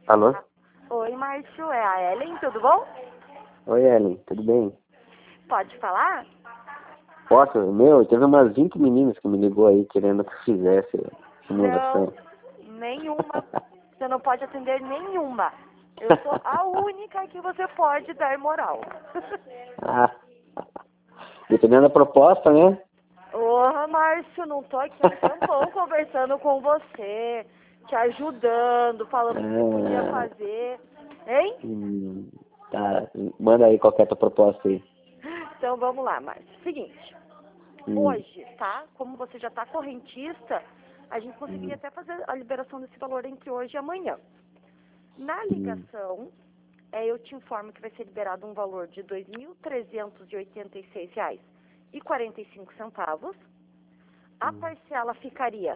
Alô? Oi, Márcio, é a Ellen, tudo bom? Oi, Ellen, tudo bem? Pode falar? Posso? Teve umas 20 meninas que me ligou aí querendo que eu fizesse simulação. Não, nenhuma. Você não pode atender nenhuma. Eu sou a única que você pode dar moral. Ah, dependendo da proposta, né? Ô, Márcio, não tô aqui há um tempão conversando com você, te ajudando, falando o que você podia Ah, fazer. Hein? tá, manda aí qual que é a tua proposta aí. Então vamos lá, Márcio. Seguinte, Hum, hoje, tá? Como você já tá correntista, a gente conseguiria até fazer a liberação desse valor entre hoje e amanhã. Na hum, ligação, eu te informo que vai ser liberado um valor de R$ 2.386,45. A parcela ficaria R$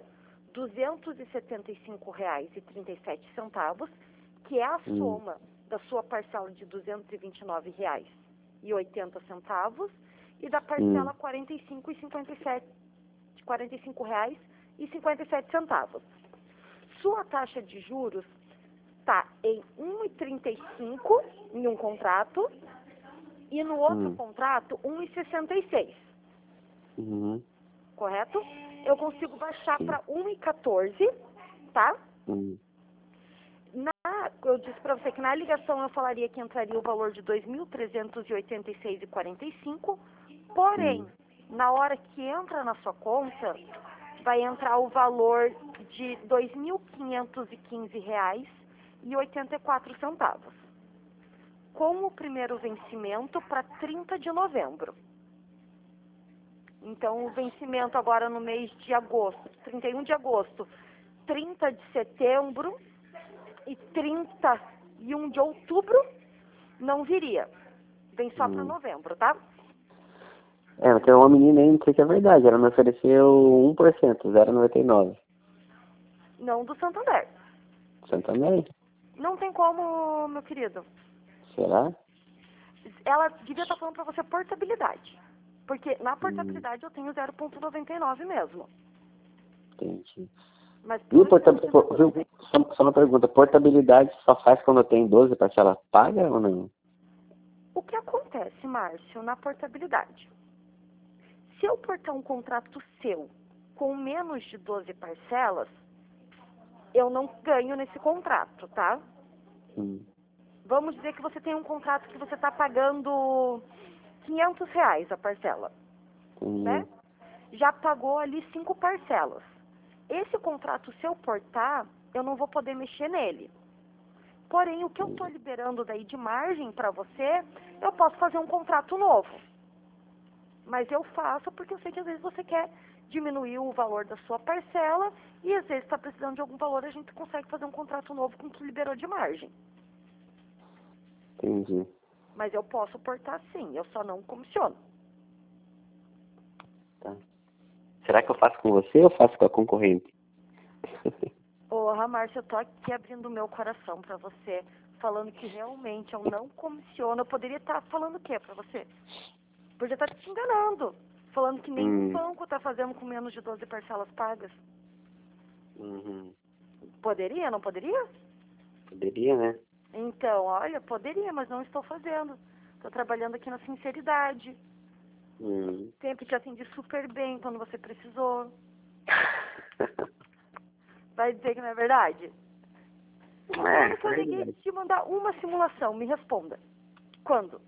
275,37, que é a hum, soma da sua parcela de R$ 229,80 e da parcela hum, R$ 45,57. Sua taxa de juros está em 1,35 em um contrato e no outro hum, contrato 1,66, hum, correto? Eu consigo baixar sim, para 1,14, tá? hum, Eu disse para você que na ligação eu falaria que entraria o valor de 2.386,45, porém, hum, na hora que entra na sua conta, vai entrar o valor de R$ 2.515,84, com o primeiro vencimento para 30 de novembro. Então, o vencimento agora no mês de agosto, 31 de agosto, 30 de setembro e 31 de outubro não viria. Vem só para hum. novembro, tá? Mas tem uma menina aí, não sei se é verdade, ela me ofereceu 1%, 0,99. Não do Santander. Santander? Não tem como, meu querido. Será? Ela devia estar falando para você portabilidade. Porque na Hum, portabilidade eu tenho 0,99 mesmo. entendi. Mas Viu, por vencimento não viu? tem. Só uma pergunta, portabilidade só faz quando tem 12 parcelas pagas ou não? O que acontece, Márcio, na portabilidade? Se eu portar um contrato seu com menos de 12 parcelas, eu não ganho nesse contrato, tá? Hum, Vamos dizer que você tem um contrato que você está pagando R$ 500 a parcela, né? entendi. Já pagou ali 5 parcelas. Esse contrato, se eu portar, eu não vou poder mexer nele. Porém, o que eu estou liberando daí de margem para você, eu posso fazer um contrato novo. Mas eu faço porque eu sei que às vezes você quer diminuir o valor da sua parcela e às vezes está precisando de algum valor, a gente consegue fazer um contrato novo com o que liberou de margem. Entendi. Mas eu posso portar sim, eu só não comissiono. Tá. Será que eu faço com você ou faço com a concorrente? Ô, Márcia, eu tô aqui abrindo o meu coração pra você, falando que realmente eu não comissiono. Eu poderia estar falando o quê pra você? Podia estar te enganando, falando que nenhum Hum, banco tá fazendo com menos de 12 parcelas pagas. uhum. Poderia, não poderia? Poderia, né? Então, olha, poderia, mas não estou fazendo. Estou trabalhando aqui na sinceridade. Hum. Sempre te atendi super bem quando você precisou. Vai dizer que não é verdade? Quando que eu liguei Verdade. te mandar uma simulação? Me responda. Quando?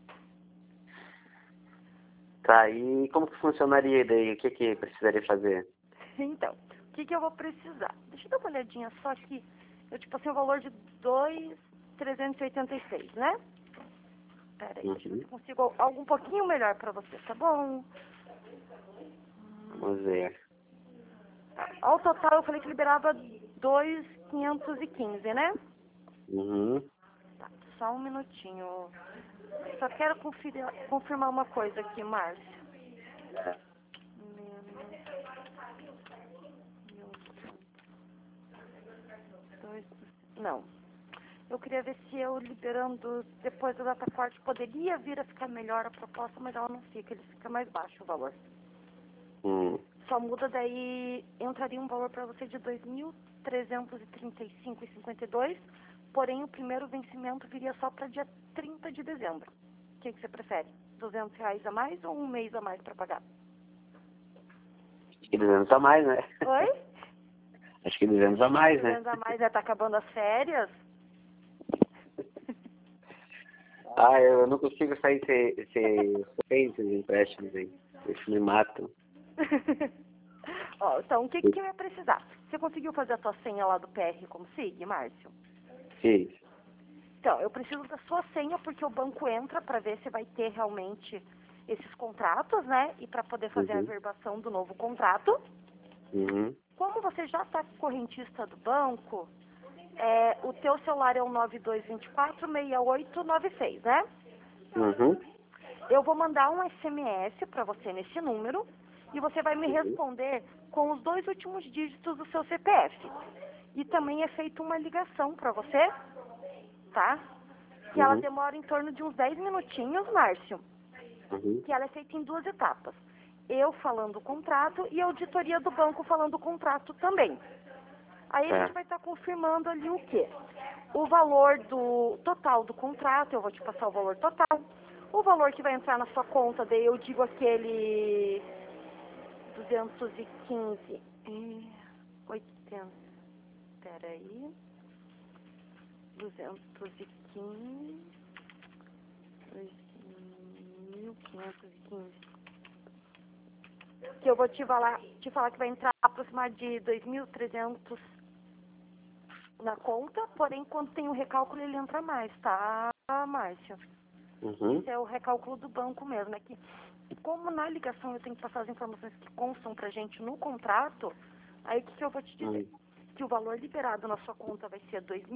Tá, e como que funcionaria daí? O que que precisaria fazer? Então, o que eu vou precisar? Deixa eu dar uma olhadinha só aqui. Eu te passei o valor de 2.386, né? Peraí, deixa eu ver se Uhum. eu consigo algo um pouquinho melhor pra você, tá bom? Vamos ver. Tá. Ao total eu falei que liberava 2.515, né? Uhum. Tá, só um minutinho. Só quero confirmar uma coisa aqui, Márcio. Dois, não. Eu queria ver se eu liberando depois da data corte poderia vir a ficar melhor a proposta, mas ela não fica, ele fica mais baixo o valor. Hum. Só muda daí, entraria um valor para você de 2.335,52 porém o primeiro vencimento viria só para dia 30 de dezembro. O que você prefere? R$ 200 a mais ou um mês a mais para pagar? Acho que 200 a mais, né? Oi? Acho que 200 a mais, né? 200 a mais, já tá acabando as férias? Ah, eu não consigo sair sem esses empréstimos aí. Eles me matam. Ó, então, o que que vai precisar? Você conseguiu fazer a tua senha lá do PR Consig, Márcio? Fiz. Então, eu preciso da sua senha porque o banco entra para ver se vai ter realmente esses contratos, né? E para poder fazer a averbação do novo contrato. Uhum. Como você já está correntista do banco, o teu celular é o 9224-6896, né? Uhum. Eu vou mandar um SMS para você nesse número e você vai me responder com os 2 últimos dígitos do seu CPF. E também é feita uma ligação para você, tá? Que ela demora em torno de uns 10 minutinhos, Márcio. Que ela é feita em 2 etapas. Eu falando o contrato e a auditoria do banco falando o contrato também. Aí a gente vai estar confirmando ali o quê? O valor do total do contrato, eu vou te passar o valor total. O valor que vai entrar na sua conta, daí eu digo aquele 215 e 80. Peraí. 215, 2.515. Que eu vou te falar que vai entrar aproximadamente de 2.300 na conta, porém quando tem o recálculo ele entra mais, tá, Márcio? Esse é o recálculo do banco mesmo. É que, como na ligação eu tenho que passar as informações que constam pra gente no contrato, aí o que eu vou te dizer? Que o valor liberado na sua conta vai ser R$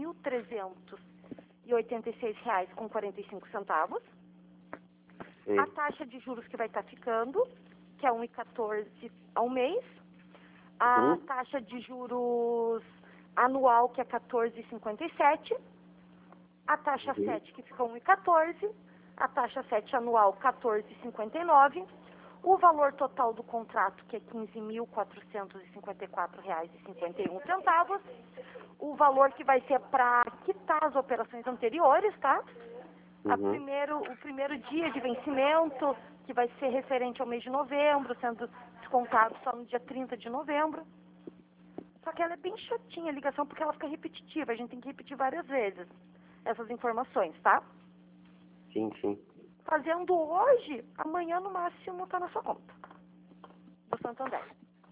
2.386,45. A taxa de juros que vai estar ficando, que é 1,14 ao mês. A taxa de juros anual, que é 14,57. A taxa 7, que fica 1,14. A taxa 7 anual, 14,59. O valor total do contrato, que é R$ 15.454,51. O valor que vai ser para quitar as operações anteriores, tá? O primeiro dia de vencimento, que vai ser referente ao mês de novembro, sendo descontado só no dia 30 de novembro. Só que ela é bem chatinha a ligação, porque ela fica repetitiva. A gente tem que repetir várias vezes essas informações, tá? Sim, sim. Fazendo hoje, amanhã no máximo tá na sua conta do Santander.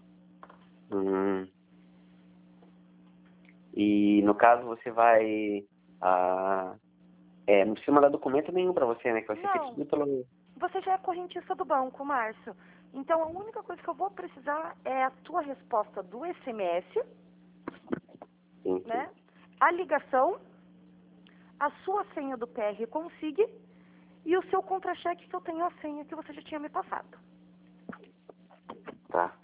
E no caso você vai... não precisa mandar documento nenhum pra você, né? Que vai ser feito tudo pelo... Você já é correntista do banco, Márcio. Então, a única coisa que eu vou precisar é a tua resposta do SMS, né? A ligação, a sua senha do PR Consig e o seu contra-cheque, que eu tenho a senha que você já tinha me passado. Tá.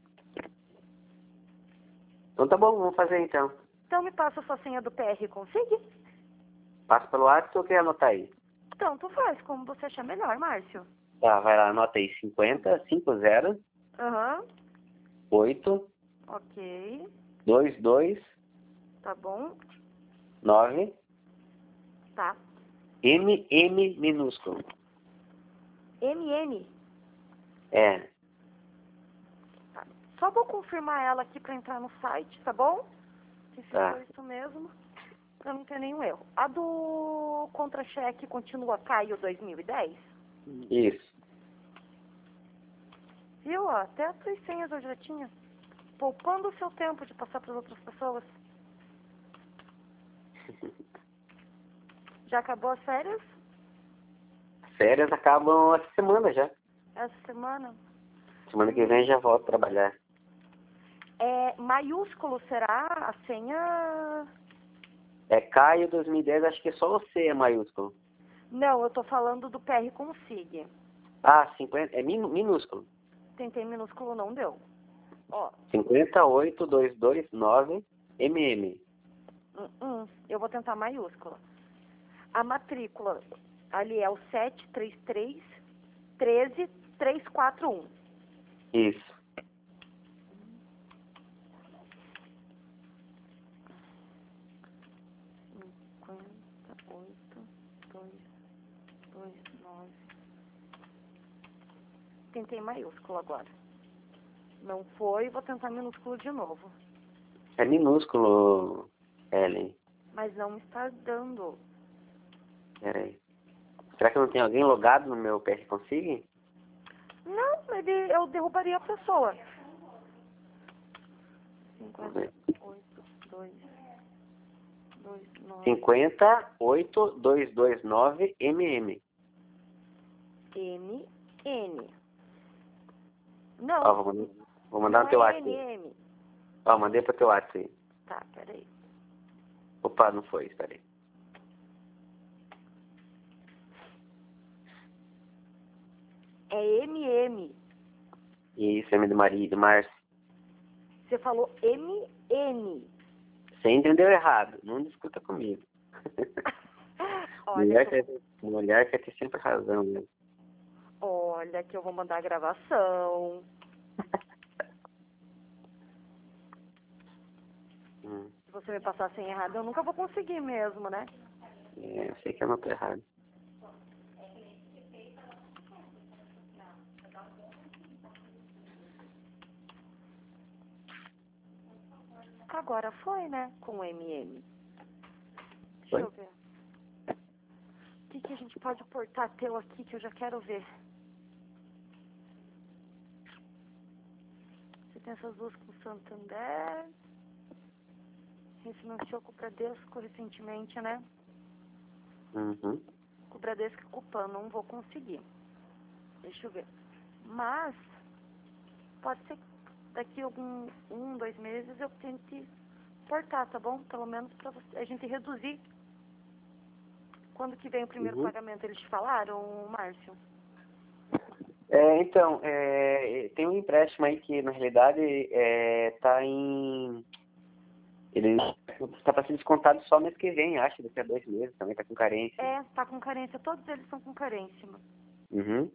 Então tá bom, vamos fazer então. Então, me passa a sua senha do PR Consig? Passa pelo WhatsApp ou quer anotar aí? Então, tu faz como você achar melhor, Márcio. Tá, vai lá, anota aí. 50, 50, 8, Ok. 22, Tá bom. 9, Tá. MM minúsculo. MN. É. Tá. Só vou confirmar ela aqui pra entrar no site, tá bom? Se ficou isso mesmo, pra não ter nenhum erro. A do contra-cheque continua Caio 2010? Isso. Viu? Ó, até as suas senhas eu já tinha. Poupando o seu tempo de passar para outras pessoas. Já acabou as férias? Férias acabam essa semana já. Essa semana? Semana que vem já volto a trabalhar. Maiúsculo será a senha? É Caio 2010, acho que é só você é maiúsculo. Não, eu tô falando do PR Consig. 50, é minúsculo. Tentei minúsculo, não deu. Ó. 58229 MM. Eu vou tentar maiúscula. A matrícula ali é o 733-13341. Isso. 29. Tentei maiúsculo agora. Não foi, vou tentar minúsculo de novo. É minúsculo, Ellen. Mas não está dando. Peraí. Será que não tem alguém logado no meu PR Config? Não, eu derrubaria a pessoa. Vamos ver. 58.229 58229 MM. MN. Não, Ó, vou mandar não no teu é WhatsApp. NM. Ó, mandei pro teu WhatsApp aí. Tá, peraí. Opa, não foi, espera aí. É MM. Isso, M de Maria, de Márcio. Você falou MN. Você entendeu errado, não discuta comigo. Olha Mulher quer ter sempre razão, né? olha que eu vou mandar a gravação. Se você me passar sem errado, eu nunca vou conseguir mesmo, né? Eu sei que eu não tô errado. Agora foi, né? Com MM. Deixa Foi. eu ver. O que a gente pode portar teu aqui que eu já quero ver? Você tem essas duas com Santander. Refinanciou com o Bradesco recentemente, né? Uhum. Com o Bradesco e com o PAN, não vou conseguir. Deixa eu ver. Mas, pode ser que daqui a 2 meses eu tente portar, tá bom? Pelo menos pra a gente reduzir. Quando que vem o primeiro pagamento? Eles te falaram, Márcio? Então, tem um empréstimo aí que, na realidade, tá em... Ele está para ser descontado só mês que vem, acho, daqui a 2 meses, também tá com carência. É, tá com carência. Todos eles estão com carência. Uhum.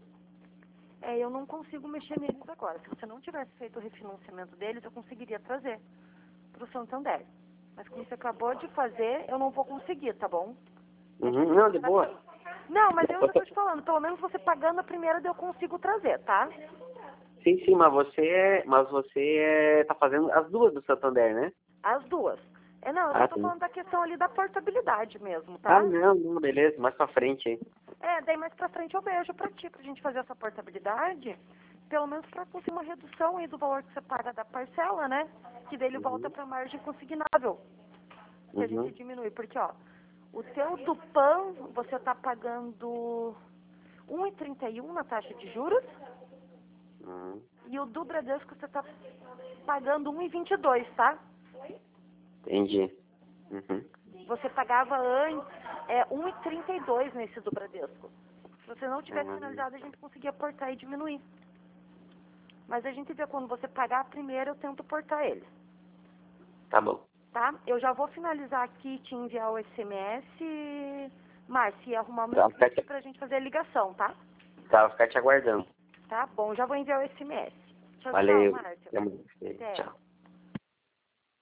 Eu não consigo mexer neles agora. Se você não tivesse feito o refinanciamento deles, eu conseguiria trazer pro Santander. Mas como você acabou de fazer, eu não vou conseguir, tá bom? Uhum. Não, de boa. Não, mas eu já tô te falando, pelo menos você pagando a primeira eu consigo trazer, tá? Sim, mas você tá fazendo as duas do Santander, né? As duas. Não, eu só tô falando da questão ali da portabilidade mesmo, tá? Não, beleza, mais pra frente aí. Daí mais pra frente eu vejo pra ti, pra gente fazer essa portabilidade, pelo menos pra conseguir uma redução aí do valor que você paga da parcela, né? Que daí ele volta pra margem consignável. Que a gente diminui, porque ó, o teu do PAN, você tá pagando 1,31 na taxa de juros. E o do Bradesco você tá pagando 1,22, tá? Entendi. Uhum. Você pagava antes 1,32 nesse do Bradesco. Se você não tivesse finalizado, a gente conseguia portar e diminuir. Mas a gente vê quando você pagar a primeira, eu tento portar ele. Tá bom. Tá? Eu já vou finalizar aqui e te enviar o SMS, Márcia, e arrumar o meu Tá, script pra gente fazer a ligação, tá? Tá, vou ficar te aguardando. Tá bom, já vou enviar o SMS. Tchau, Valeu. tchau, Márcia. Até mais. Até. Tchau.